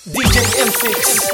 DJ M6.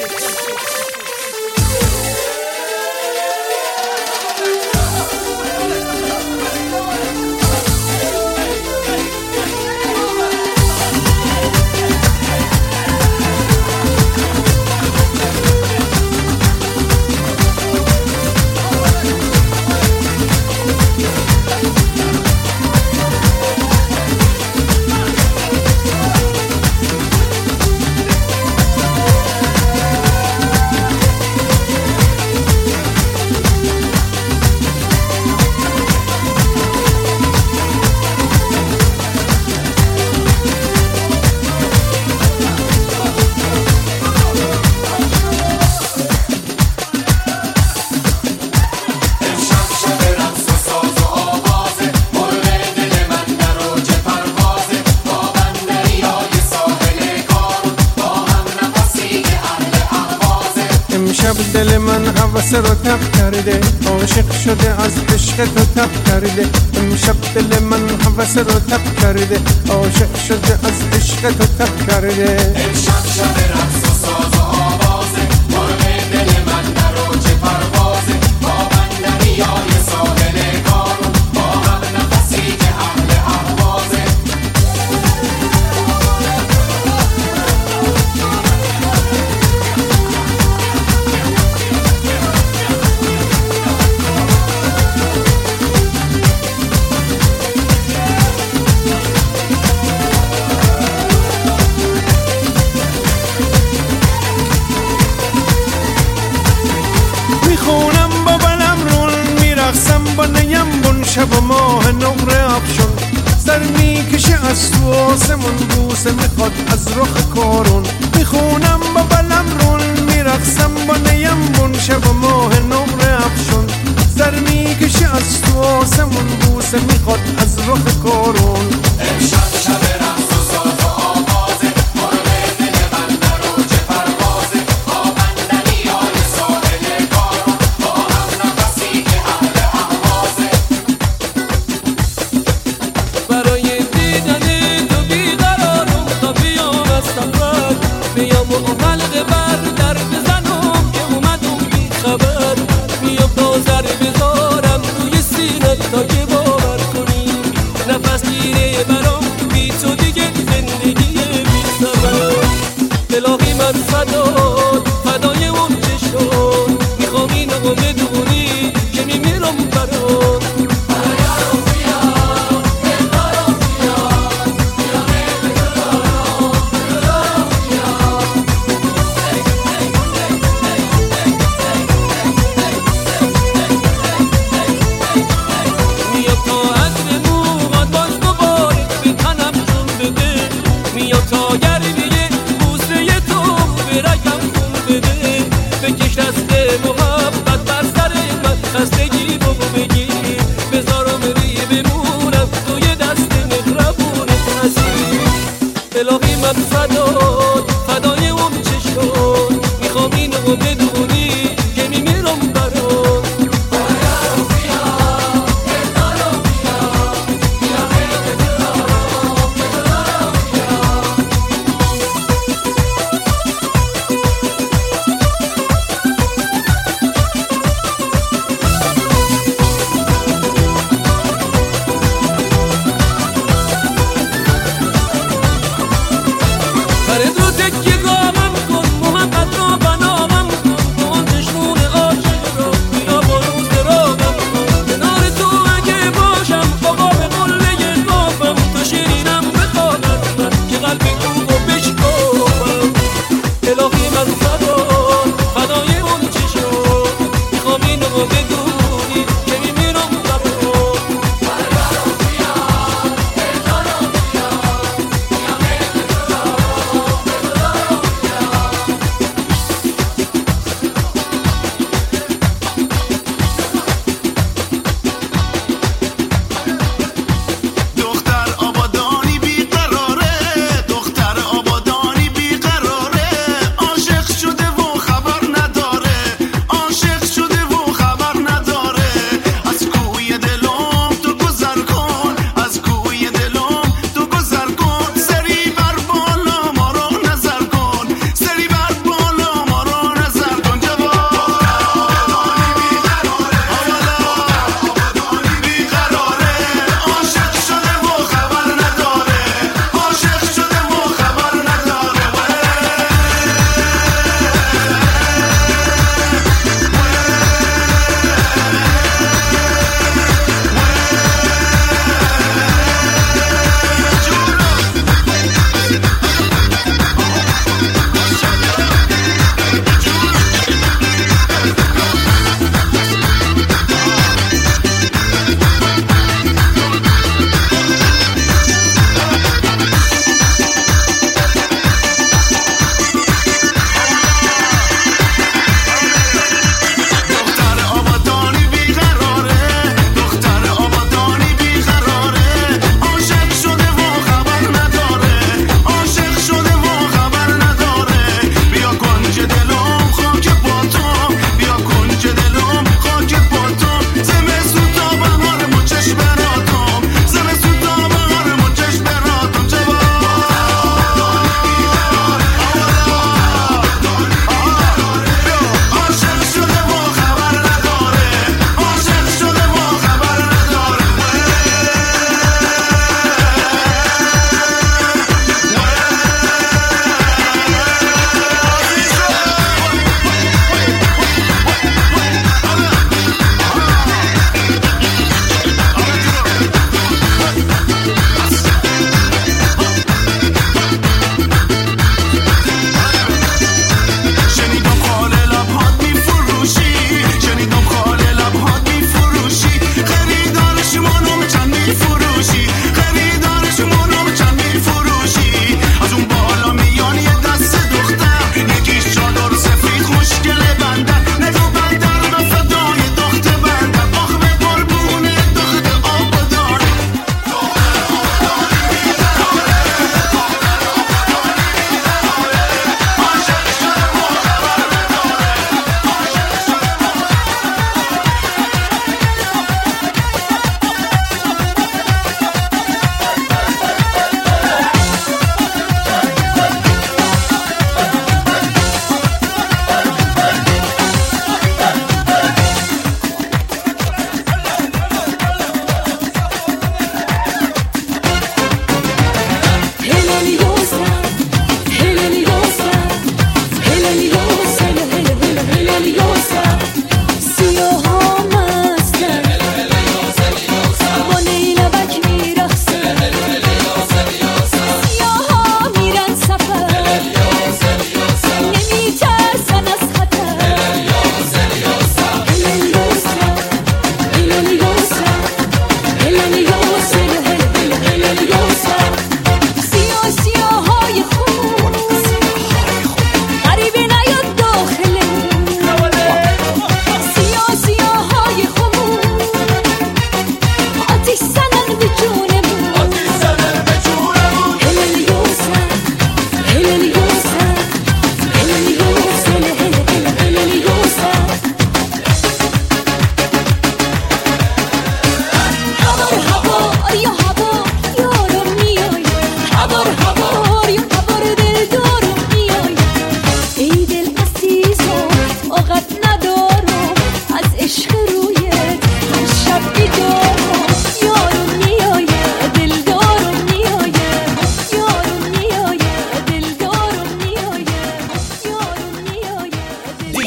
امشب دل من هوس رو تب کرده، عاشق شده از عشق تو تب کرده. امشب دل من هوس رو تب کرده، عاشق شده از عشق تو تب کرده. امشب شب رقص و ساز و آوازه، مرغ دل من در اوج پروازه. با بندریای ساحل کارون، با هم نفسی که اهل اهوازه. میخونم با بلم رون، میرقصم با نیم بون. شب و ماه نقره آبشون سر میکشه از تو آسمون، بوسه میخواد از رخ کارون. میخونم با بلم رون، میرقصم با نیم بون. شب و ماه نقره آبشون سر میکشه از تو آسمون، بوسه میخواد از رخ کارون. امشب شب رقص و ساز و آوازه، مرغ دل من در اوج پروازه. با بندریای ساحل کارون، با هم نفسی که اهل اهوازه. برای دیدن تو بیقرارم، تا بیام از سفر بیام و حلقه بر در بزنم که اومدم بی خبر. بیام تا سر بذارم روی سینت تا که باور کنی، نفس گیره برام بی تو دیگه زندگی بی سبب. الهی من فدای اون چشم، میخوام اینو بدونی که میمیرم برات. میاد تا عطر موهات باز دوباره به تنم جون بده، میاد تا گرمیه بوسه تو به رگ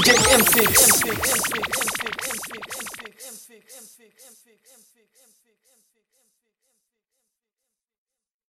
DJ M6